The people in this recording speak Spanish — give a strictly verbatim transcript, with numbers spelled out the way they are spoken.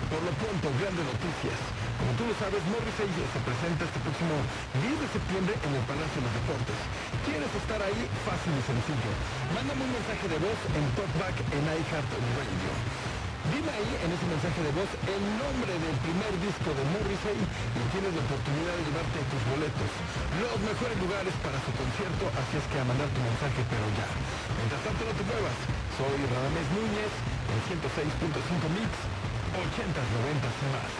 Por lo pronto, grandes noticias. Como tú lo sabes, Morrissey se presenta este próximo diez de septiembre en el Palacio de los Deportes. ¿Quieres estar ahí? Fácil y sencillo. Mándame un mensaje de voz en Talkback en iHeartRadio. Dime ahí en ese mensaje de voz el nombre del primer disco de Morrissey y tienes la oportunidad de llevarte tus boletos. Los mejores lugares para su concierto, así es que a mandar tu mensaje, pero ya. Mientras tanto, no te muevas. Soy Radamés Núñez en ciento seis punto cinco Mix, ochentas, noventas y más.